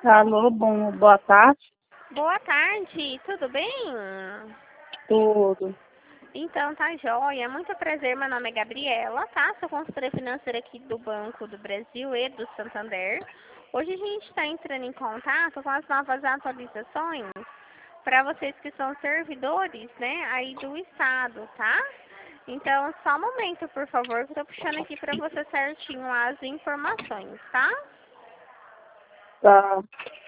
Alô, boa tarde. Boa tarde, tudo bem? Tudo. Então, tá joia. Muito prazer, meu nome é Gabriela, tá? Sou consultora financeira aqui do Banco do Brasil e do Santander. Hoje a gente está entrando em contato com as novas atualizações para vocês que são servidores, né, aí do Estado, tá? Então, só um momento, por favor, que eu tô puxando aqui para você certinho as informações, tá? Tá.